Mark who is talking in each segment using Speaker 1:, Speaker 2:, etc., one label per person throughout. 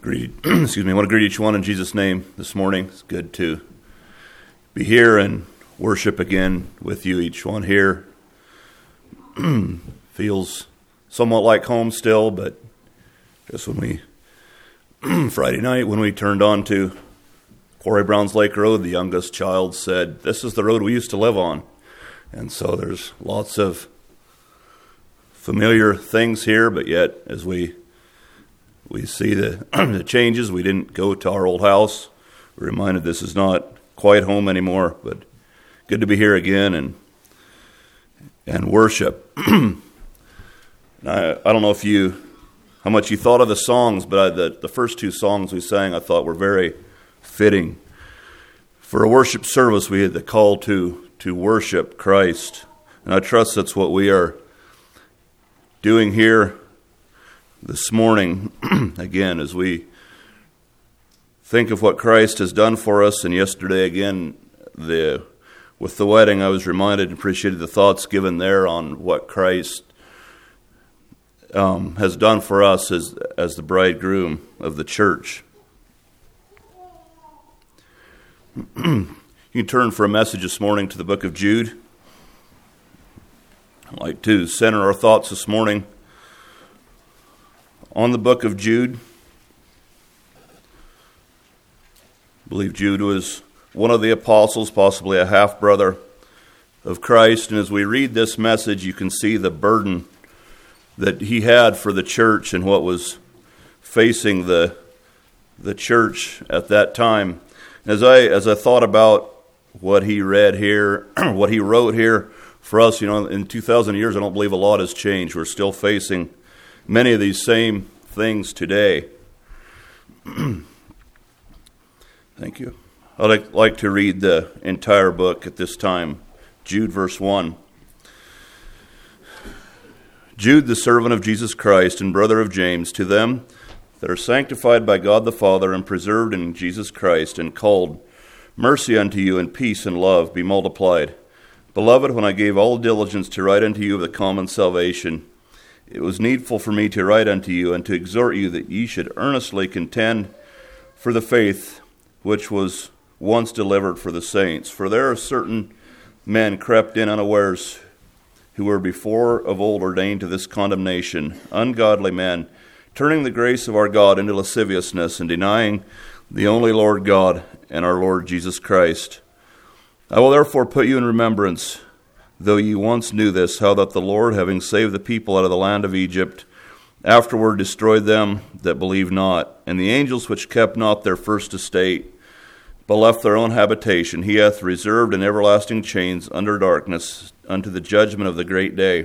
Speaker 1: Excuse me. I want to greet each one in Jesus' name this morning. It's good to be here and worship again with you. Each one here feels somewhat like home still, but just when we Friday night when we turned on to Quarry Browns Lake Road, the youngest child said, "This is the road we used to live on," and so there's lots of familiar things here. But yet, as we see the changes. We didn't go to our old house. We're reminded this is not quite home anymore, but good to be here again and worship. I don't know how much you thought of the songs, but the first two songs we sang I thought were very fitting. For a worship service, we had the call to worship Christ. And I trust that's what we are doing here this morning, again, as we think of what Christ has done for us. And yesterday, again, with the wedding, I was reminded and appreciated the thoughts given there on what Christ has done for us as the bridegroom of the church. You can turn for a message this morning to the book of Jude. I'd like to center our thoughts this morning on the book of Jude. I believe Jude was one of the apostles, possibly a half-brother of Christ. And as we read this message, you can see the burden that he had for the church and what was facing the church at that time. As I thought about what he read here, what he wrote here for us, in 2,000 years, I don't believe a lot has changed. We're still facing many of these same things today. Thank you. I'd like to read the entire book at this time. Jude, verse 1. Jude, the servant of Jesus Christ and brother of James, to them that are sanctified by God the Father and preserved in Jesus Christ and called, mercy unto you and peace and love be multiplied. Beloved, when I gave all diligence to write unto you of the common salvation, it was needful for me to write unto you and to exhort you that ye should earnestly contend for the faith which was once delivered for the saints. For there are certain men crept in unawares, who were before of old ordained to this condemnation, ungodly men, turning the grace of our God into lasciviousness and denying the only Lord God and our Lord Jesus Christ. I will therefore put you in remembrance, though ye once knew this, how that the Lord, having saved the people out of the land of Egypt, afterward destroyed them that believed not. And the angels which kept not their first estate, but left their own habitation, he hath reserved in everlasting chains under darkness, unto the judgment of the great day.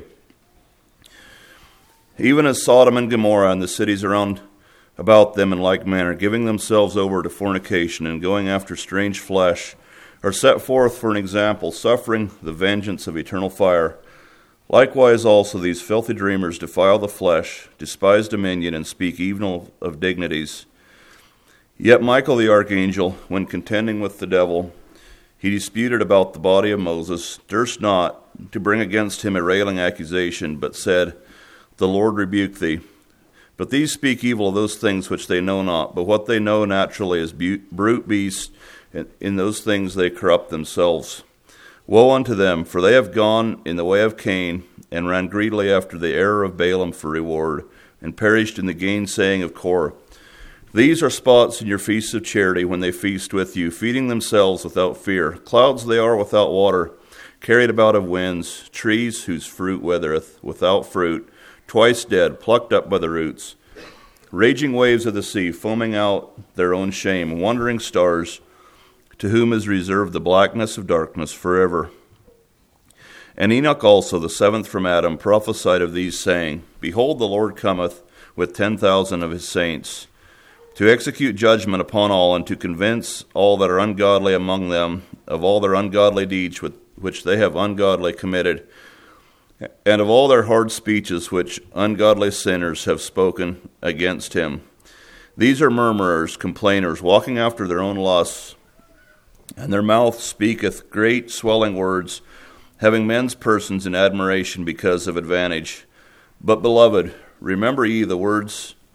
Speaker 1: Even as Sodom and Gomorrah and the cities around about them in like manner, giving themselves over to fornication and going after strange flesh, are set forth for an example, suffering the vengeance of eternal fire. Likewise also these filthy dreamers defile the flesh, despise dominion, and speak evil of dignities. Yet Michael the archangel, when contending with the devil, he disputed about the body of Moses, durst not to bring against him a railing accusation, but said, The Lord rebuke thee. But these speak evil of those things which they know not, but what they know naturally is brute beasts. In those things they corrupt themselves. Woe unto them, for they have gone in the way of Cain, and ran greedily after the error of Balaam for reward, and perished in the gainsaying of Korah. These are spots in your feasts of charity, when they feast with you, feeding themselves without fear. Clouds they are without water, carried about of winds, trees whose fruit withereth, without fruit, twice dead, plucked up by the roots. Raging waves of the sea, foaming out their own shame, wandering stars, to whom is reserved the blackness of darkness forever. And Enoch also, the seventh from Adam, prophesied of these, saying, Behold, the Lord cometh with 10,000 of his saints, to execute judgment upon all, and to convince all that are ungodly among them of all their ungodly deeds which they have ungodly committed, and of all their hard speeches which ungodly sinners have spoken against him. These are murmurers, complainers, walking after their own lusts, and their mouth speaketh great swelling words, having men's persons in admiration because of advantage. But, beloved, remember ye the words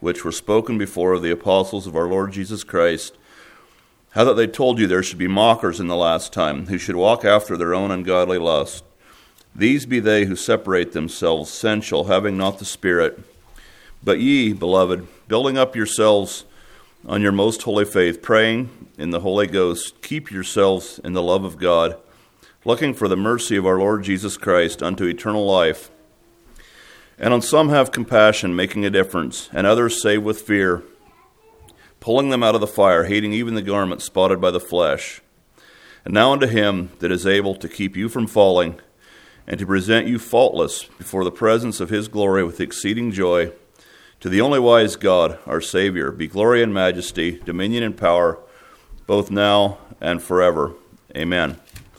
Speaker 1: which were spoken before of the apostles of our Lord Jesus Christ, how that they told you there should be mockers in the last time, who should walk after their own ungodly lust. These be they who separate themselves sensual, having not the Spirit. But ye, beloved, building up yourselves on your most holy faith, praying in the Holy Ghost, keep yourselves in the love of God, looking for the mercy of our Lord Jesus Christ unto eternal life. And on some have compassion, making a difference, and others save with fear, pulling them out of the fire, hating even the garment spotted by the flesh. And now unto him that is able to keep you from falling, and to present you faultless before the presence of his glory with exceeding joy, to the only wise God, our Savior, be glory and majesty, dominion and power, both now and forever. Amen.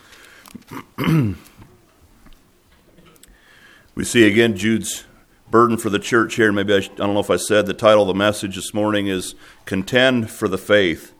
Speaker 1: We see again Jude's burden for the church here. Maybe I don't know if I said the title of the message this morning is Contend for the Faith.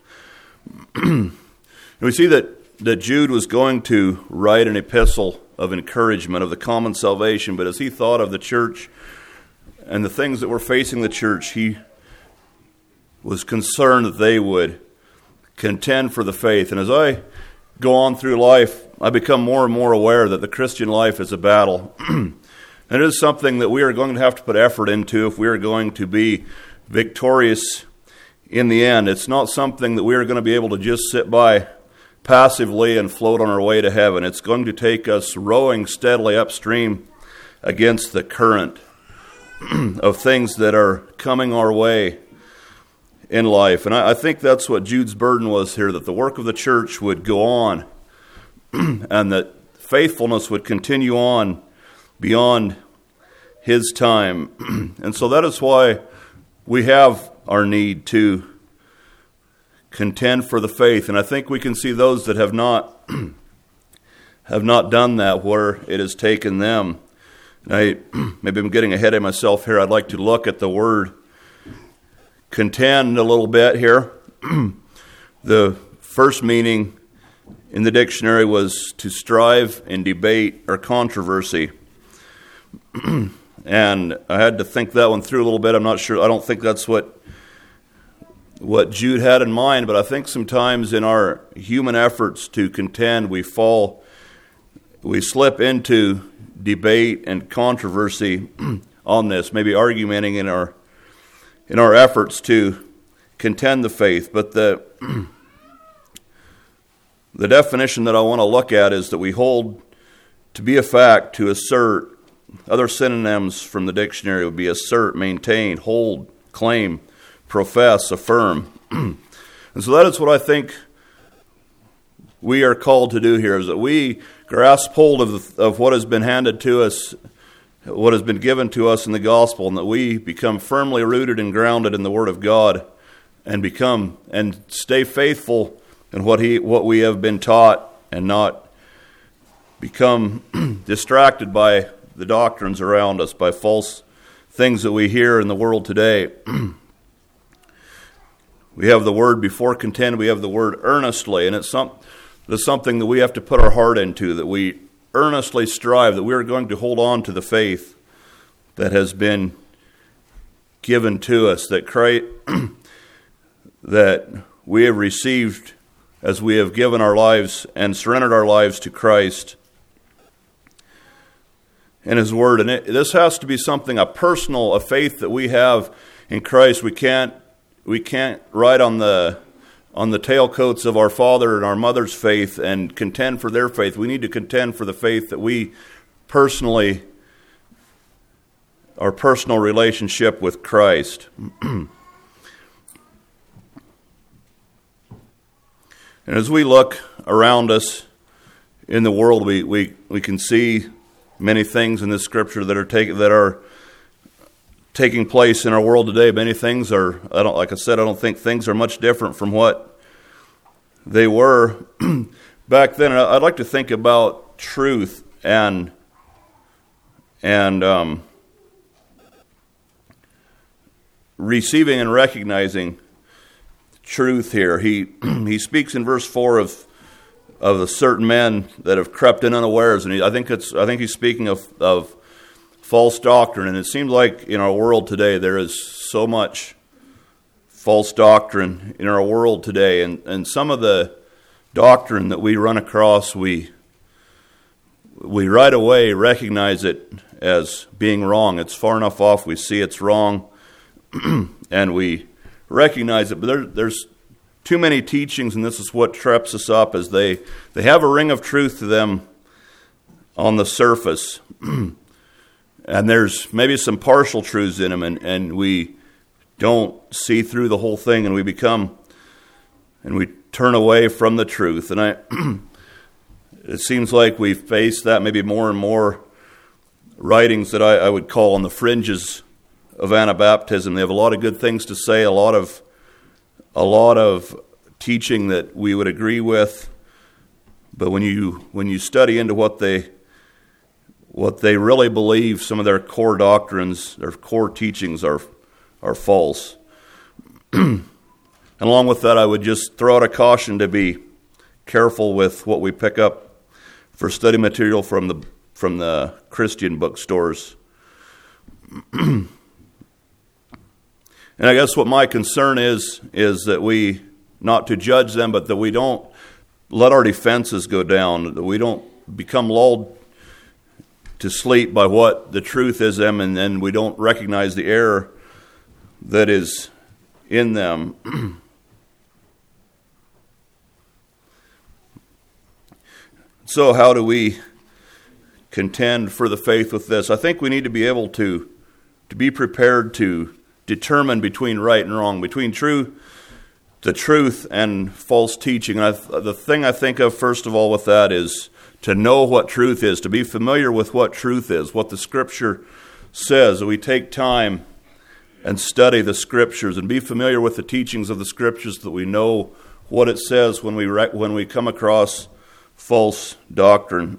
Speaker 1: We see that Jude was going to write an epistle of encouragement of the common salvation, but as he thought of the church and the things that were facing the church, he was concerned that they would contend for the faith. And as I go on through life, I become more and more aware that the Christian life is a battle. And it is something that we are going to have to put effort into if we are going to be victorious in the end. It's not something that we are going to be able to just sit by passively and float on our way to heaven. It's going to take us rowing steadily upstream against the current of things that are coming our way in life. And I think that's what Jude's burden was here, that the work of the church would go on and that faithfulness would continue on beyond his time. And so that is why we have our need to contend for the faith. And I think we can see those that have not done that, where it has taken them. And maybe I'm getting ahead of myself here. I'd like to look at the word contend a little bit here. The first meaning in the dictionary was to strive in debate or controversy. And I had to think that one through a little bit. I'm not sure. I don't think that's what Jude had in mind, but I think sometimes in our human efforts to contend, we slip into debate and controversy on this, maybe argumenting in our efforts to contend the faith. But the definition that I want to look at is that we hold to be a fact, to assert. Other synonyms from the dictionary would be assert, maintain, hold, claim, profess, affirm. And so that is what I think we are called to do here, is that we grasp hold of what has been handed to us, what has been given to us in the gospel, and that we become firmly rooted and grounded in the Word of God and stay faithful in what we have been taught, and not become distracted by the doctrines around us, by false things that we hear in the world today. We have the word before contend, we have the word earnestly, and it's something that we have to put our heart into, that we earnestly strive, that we are going to hold on to the faith that has been given to us, that we have received as we have given our lives and surrendered our lives to Christ in His Word. And this has to be something, a faith that we have in Christ. We can't ride on the tailcoats of our father and our mother's faith and contend for their faith. We need to contend for the faith that we our personal relationship with Christ. And as we look around us in the world, we can see many things in this scripture that are taking place in our world today. Many things are, I don't think things are much different from what they were back then. And I'd like to think about truth and receiving and recognizing truth here. He speaks in verse 4 of a certain men that have crept in unawares, and I think he's speaking of false doctrine. And it seems like in our world today there is so much false doctrine in our world today. And some of the doctrine that we run across, we right away recognize it as being wrong. It's far enough off, we see it's wrong, and we recognize it. But there's too many teachings, and this is what trips us up, is they have a ring of truth to them on the surface. And there's maybe some partial truths in them, and we don't see through the whole thing, and we turn away from the truth. And it seems like we've faced that maybe more and more writings that I would call on the fringes of Anabaptism. They have a lot of good things to say, a lot of teaching that we would agree with, but when you study into what they really believe, some of their core doctrines, their core teachings are false. And along with that, I would just throw out a caution to be careful with what we pick up for study material from the Christian bookstores. And I guess what my concern is that we, not to judge them, but that we don't let our defenses go down, that we don't become lulled to sleep by what the truth is them, and then we don't recognize the error that is in them. So how do we contend for the faith with this? I think we need to be able to be prepared to determine between right and wrong, between the truth and false teaching. And the thing I think of first of all with that is to know what truth is, to be familiar with what truth is, what the Scripture says. That we take time and study the Scriptures and be familiar with the teachings of the Scriptures, that we know what it says when we come across false doctrine.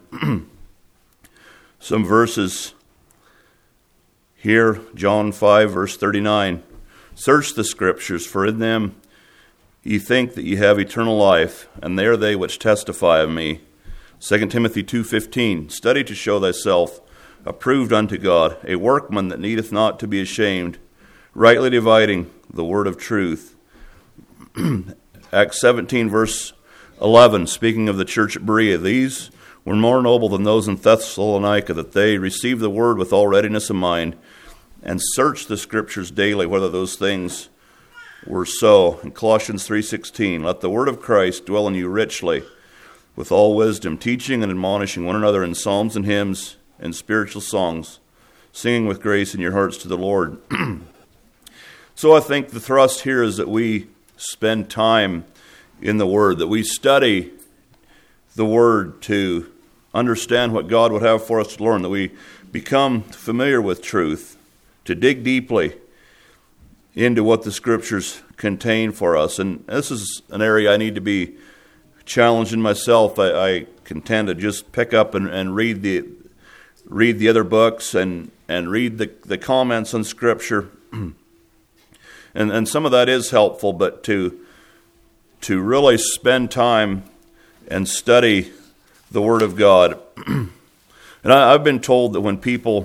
Speaker 1: Some verses here, John 5, verse 39. Search the Scriptures, for in them ye think that ye have eternal life, and they are they which testify of me. 2 Timothy 2:15. Study to show thyself approved unto God, a workman that needeth not to be ashamed, rightly dividing the word of truth. Acts 17, verse 11, speaking of the church at Berea, these were more noble than those in Thessalonica, that they received the word with all readiness of mind, and searched the Scriptures daily, whether those things were so. In Colossians 3:16, let the word of Christ dwell in you richly, with all wisdom, teaching and admonishing one another in psalms and hymns and spiritual songs, singing with grace in your hearts to the Lord. So I think the thrust here is that we spend time in the Word, that we study the Word to understand what God would have for us to learn, that we become familiar with truth, to dig deeply into what the Scriptures contain for us. And this is an area I need to be challenged in myself. I can tend to just pick up and read the other books and read the comments on Scripture. And some of that is helpful, but to really spend time and study the Word of God. And I've been told that when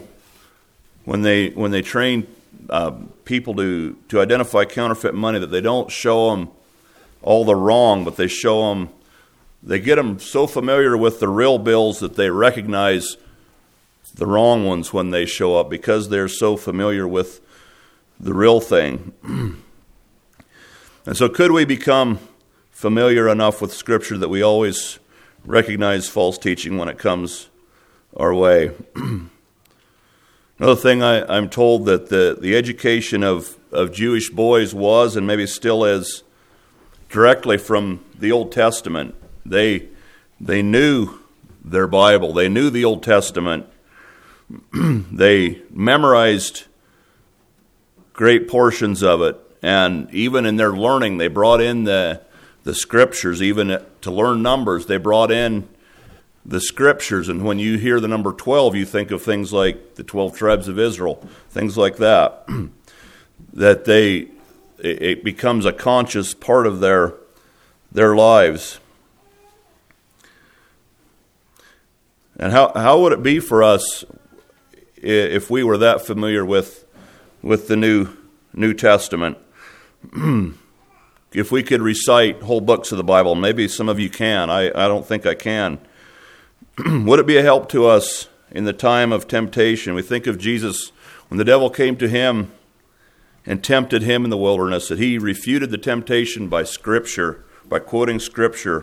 Speaker 1: they train people to identify counterfeit money, that they don't show them all the wrong, but they get them so familiar with the real bills that they recognize the wrong ones when they show up, because they're so familiar with the real thing. And so could we become familiar enough with Scripture that we always recognize false teaching when it comes our way? Another thing, I'm told that the education of Jewish boys was, and maybe still is, directly from the Old Testament. They knew their Bible. They knew the Old Testament. They memorized great portions of it, and even in their learning, they brought in the Scriptures. Even to learn numbers, they brought in the Scriptures. And when you hear the number 12, you think of things like the 12 tribes of Israel, things like that. That it becomes a conscious part of their lives. And how would it be for us if we were that familiar with the New Testament. If we could recite whole books of the Bible, maybe some of you can. I don't think I can. Would it be a help to us in the time of temptation? We think of Jesus when the devil came to him and tempted him in the wilderness, that he refuted the temptation by Scripture, by quoting Scripture.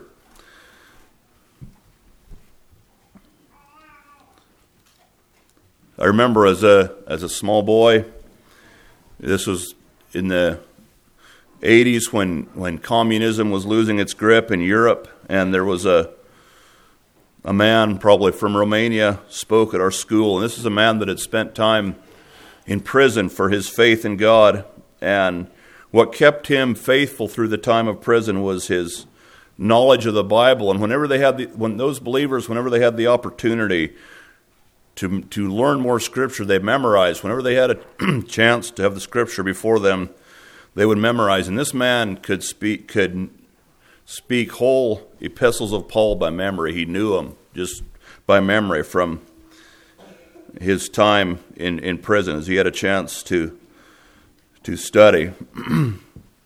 Speaker 1: I remember as a small boy, this was in the 80s when communism was losing its grip in Europe, and there was a man, probably from Romania, spoke at our school, and this is a man that had spent time in prison for his faith in God, and what kept him faithful through the time of prison was his knowledge of the Bible. And whenever they had the opportunity to learn more Scripture, they memorized. Whenever they had a chance to have the Scripture before them, they would memorize. And this man could speak whole epistles of Paul by memory. He knew them just by memory from his time in prison, as he had a chance to study. And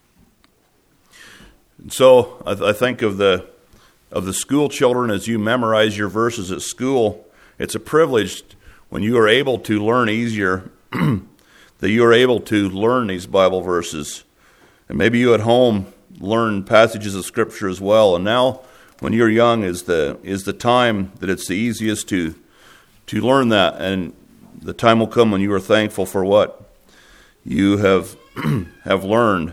Speaker 1: so I think of the school children as you memorize your verses at school. It's a privilege when you are able to learn easier, that you are able to learn these Bible verses. And maybe you at home learn passages of Scripture as well. And now, when you're young, is the time that it's the easiest to learn that. And the time will come when you are thankful for what you have learned.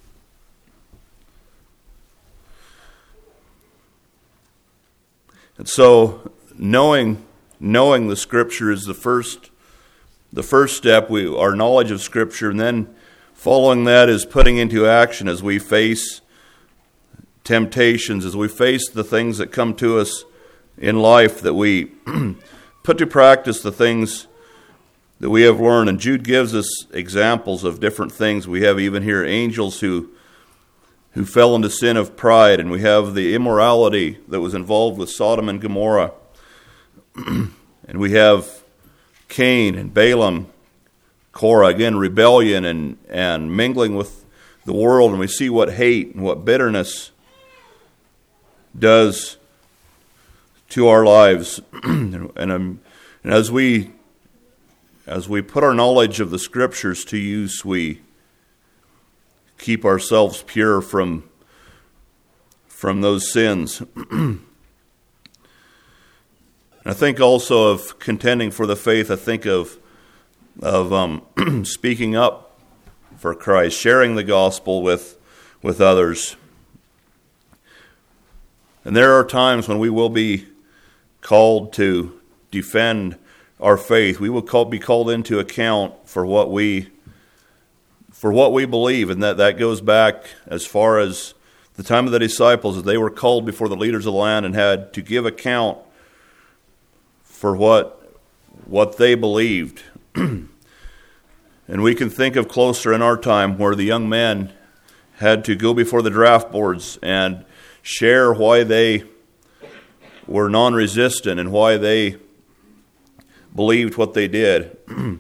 Speaker 1: And so, knowing the Scripture is the first step. Our knowledge of Scripture, and then following that is putting into action as we face temptations, as we face the things that come to us in life, that we put to practice the things that we have learned. And Jude gives us examples of different things. We have even here angels who fell into sin of pride, and we have the immorality that was involved with Sodom and Gomorrah. And we have Cain and Balaam, Korah, again, rebellion and mingling with the world. And we see what hate and what bitterness does to our lives. And as we put our knowledge of the Scriptures to use, we keep ourselves pure from those sins. I think also of contending for the faith. I think of speaking up for Christ, sharing the gospel with others. And there are times when we will be called to defend our faith. We will be called into account for what we believe, and that goes back as far as the time of the disciples, as they were called before the leaders of the land and had to give account for what they believed. And we can think of closer in our time where the young men had to go before the draft boards and share why they were non-resistant and why they believed what they did.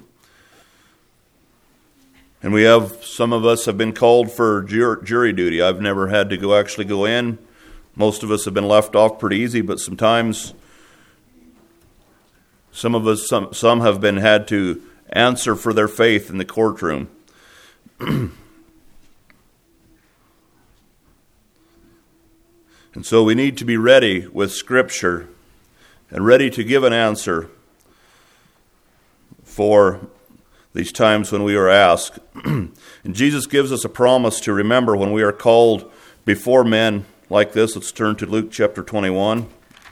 Speaker 1: And we have, some of us have been called for jury duty. I've never had to actually go in. Most of us have been left off pretty easy, but sometimes some have been had to answer for their faith in the courtroom. And so we need to be ready with Scripture and ready to give an answer for these times when we are asked. And Jesus gives us a promise to remember when we are called before men like this. Let's turn to Luke chapter 21.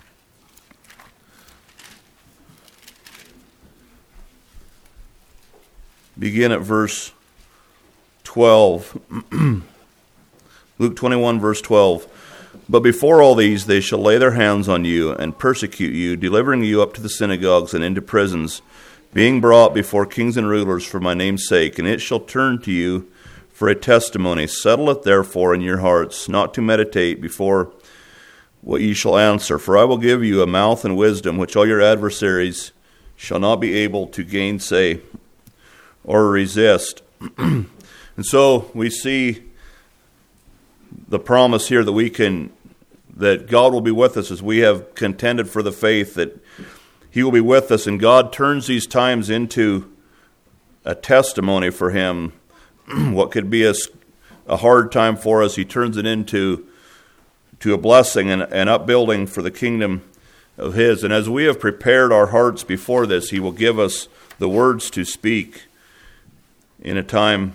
Speaker 1: Begin at verse 12. Luke 21, verse 12. But before all these they shall lay their hands on you and persecute you, delivering you up to the synagogues and into prisons, being brought before kings and rulers for my name's sake. And it shall turn to you for a testimony. Settle it therefore in your hearts, not to meditate before what ye shall answer. For I will give you a mouth and wisdom, which all your adversaries shall not be able to gainsay or resist. And so we see the promise here that God will be with us as we have contended for the faith, that He will be with us, and God turns these times into a testimony for Him. What could be a hard time for us, He turns it into a blessing and upbuilding for the kingdom of His. And as we have prepared our hearts before this, He will give us the words to speak in a time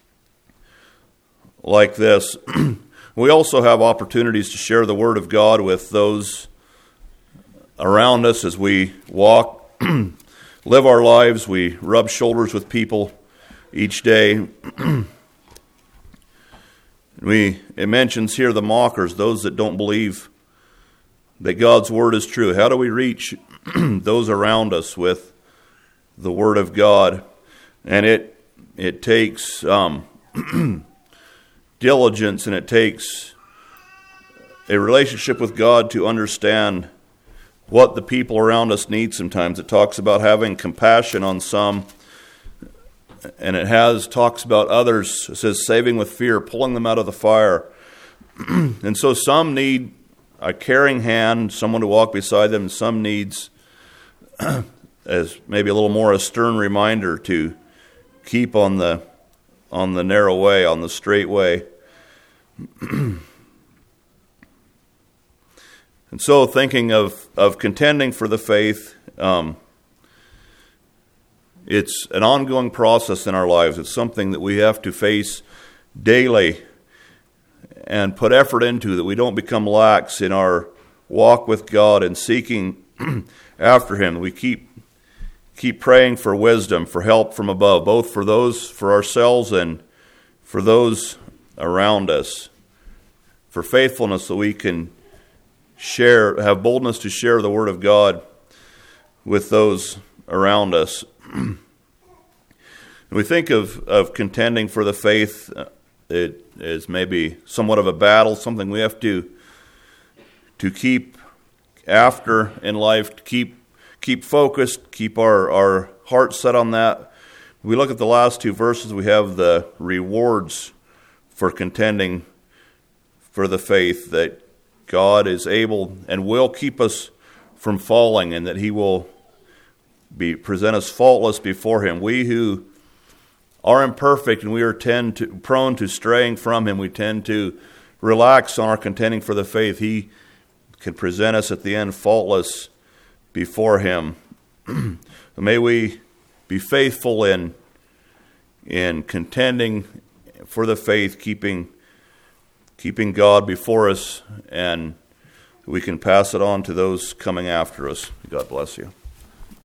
Speaker 1: like this. We also have opportunities to share the Word of God with those around us as we walk, live our lives. We rub shoulders with people each day. It mentions here the mockers, those that don't believe that God's Word is true. How do we reach those around us with the Word of God? And it takes diligence, and it takes a relationship with God to understand what the people around us need sometimes. It talks about having compassion on some, and talks about others. It says saving with fear, pulling them out of the fire. And so some need a caring hand, someone to walk beside them, and some needs as maybe a little more a stern reminder to keep on the narrow way, on the straight way. And so thinking of contending for the faith, it's an ongoing process in our lives. It's something that we have to face daily and put effort into, that we don't become lax in our walk with God and seeking after Him. We keep praying for wisdom, for help from above, both for ourselves and for those around us, for faithfulness, that we can have boldness to share the Word of God with those around us. We think of contending for the faith, it is maybe somewhat of a battle, something we have to keep after in life, to keep focused, keep our hearts set on that. We look at the last two verses, we have the rewards for contending for the faith, that God is able and will keep us from falling, and that He will present us faultless before Him. We who are imperfect and we are prone to straying from Him, we tend to relax on our contending for the faith. He can present us at the end faultless before Him. May we be faithful in contending for the faith, keeping God before us, and we can pass it on to those coming after us. God bless you.